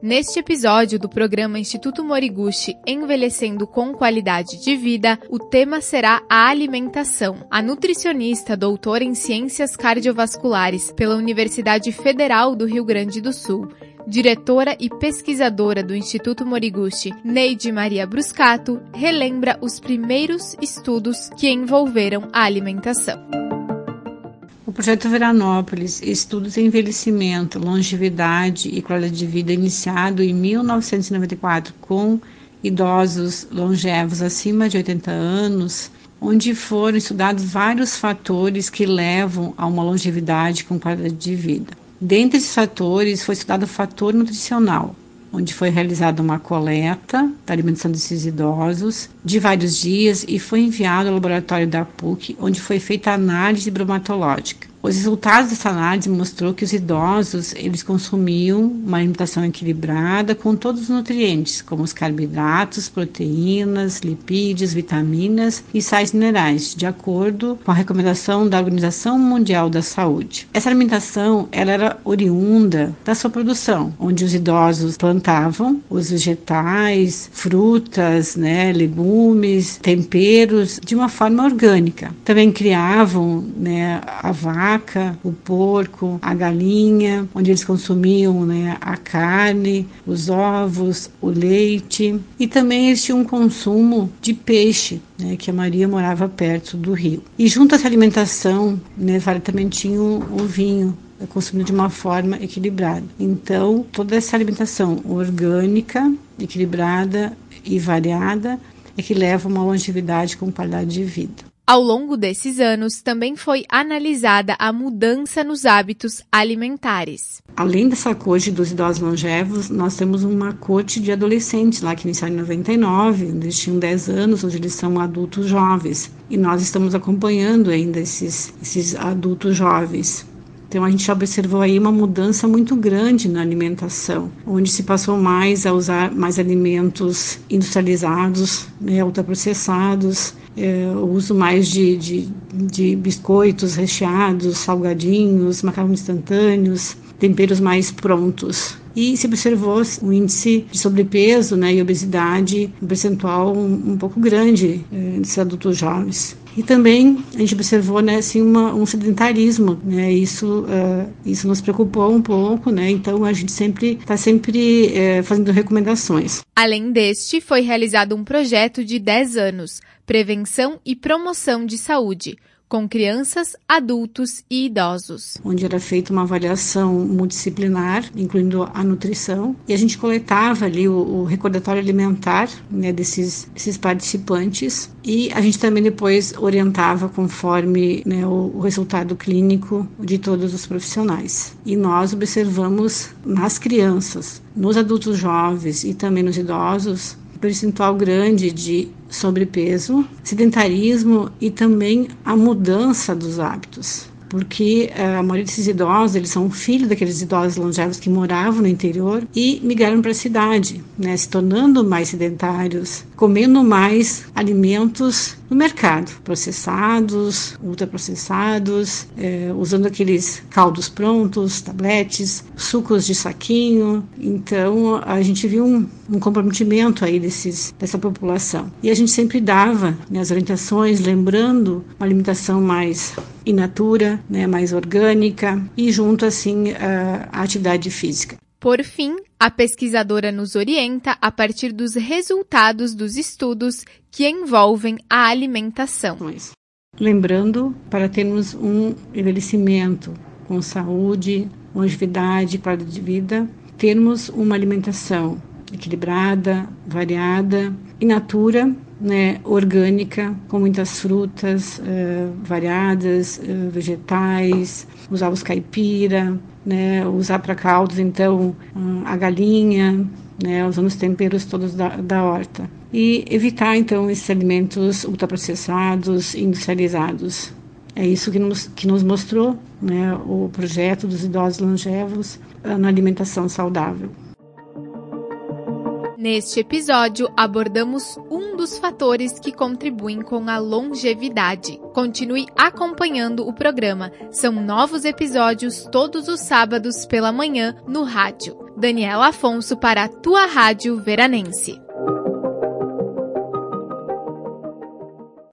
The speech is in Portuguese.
Neste episódio do programa Instituto Moriguchi Envelhecendo com Qualidade de Vida, o tema será a alimentação. A nutricionista doutora em Ciências Cardiovasculares pela Universidade Federal do Rio Grande do Sul, diretora e pesquisadora do Instituto Moriguchi, Neide Maria Bruscato, relembra os primeiros estudos que envolveram a alimentação. O projeto Veranópolis, Estudos em Envelhecimento, Longevidade e Qualidade de Vida, iniciado em 1994 com idosos longevos acima de 80 anos, onde foram estudados vários fatores que levam a uma longevidade com qualidade de vida. Dentre esses fatores, foi estudado o fator nutricional, onde foi realizada uma coleta da alimentação desses idosos de vários dias e foi enviado ao laboratório da PUC, onde foi feita a análise bromatológica. Os resultados dessa análise mostrou que os idosos eles consumiam uma alimentação equilibrada com todos os nutrientes, como os carboidratos, proteínas, lipídios, vitaminas e sais minerais, de acordo com a recomendação da Organização Mundial da Saúde. Essa alimentação ela era oriunda da sua produção, onde os idosos plantavam os vegetais, frutas, legumes, temperos de uma forma orgânica. Também criavam a vaca, o porco, a galinha, onde eles consumiam a carne, os ovos, o leite, e também eles tinham um consumo de peixe, que a Maria morava perto do rio. E junto a essa alimentação, também tinha o vinho, consumido de uma forma equilibrada. Então, toda essa alimentação orgânica, equilibrada e variada é que leva a uma longevidade com qualidade de vida. Ao longo desses anos, também foi analisada a mudança nos hábitos alimentares. Além dessa corte dos idosos longevos, nós temos uma corte de adolescentes lá que iniciaram em 99, onde eles tinham 10 anos, hoje eles são adultos jovens. E nós estamos acompanhando ainda esses adultos jovens. Então a gente observou aí uma mudança muito grande na alimentação, onde se passou mais a usar mais alimentos industrializados, ultraprocessados, o uso mais de biscoitos recheados, salgadinhos, macarrões instantâneos, temperos mais prontos. E se observou um índice de sobrepeso e obesidade, um percentual um pouco grande desses adultos jovens. E também a gente observou um sedentarismo, isso nos preocupou um pouco, então a gente está sempre fazendo recomendações. Além deste, foi realizado um projeto de 10 anos, Prevenção e Promoção de Saúde, com crianças, adultos e idosos. Onde era feita uma avaliação multidisciplinar, incluindo a nutrição, e a gente coletava ali o recordatório alimentar desses participantes, e a gente também depois orientava conforme o resultado clínico de todos os profissionais. E nós observamos nas crianças, nos adultos jovens e também nos idosos, percentual grande de sobrepeso, sedentarismo e também a mudança dos hábitos. Porque a maioria desses idosos, eles são filhos daqueles idosos longevos que moravam no interior e migraram para a cidade, se tornando mais sedentários, comendo mais alimentos no mercado, processados, ultraprocessados, usando aqueles caldos prontos, tabletes, sucos de saquinho. Então, a gente viu um comprometimento aí dessa população. E a gente sempre dava as orientações, lembrando uma alimentação mais in natura, mais orgânica e junto assim à atividade física. Por fim, a pesquisadora nos orienta a partir dos resultados dos estudos que envolvem a alimentação. Lembrando, para termos um envelhecimento com saúde, longevidade e qualidade de vida, termos uma alimentação equilibrada, variada, in natura, orgânica, com muitas frutas variadas, vegetais, usar os caipira, usar para caldos, então, a galinha, usando os temperos todos da horta. E evitar, então, esses alimentos ultraprocessados, industrializados. É isso que nos mostrou o projeto dos idosos longevos na alimentação saudável. Neste episódio, abordamos um dos fatores que contribuem com a longevidade. Continue acompanhando o programa. São novos episódios todos os sábados pela manhã no rádio. Daniela Afonso para a tua Rádio Veranense.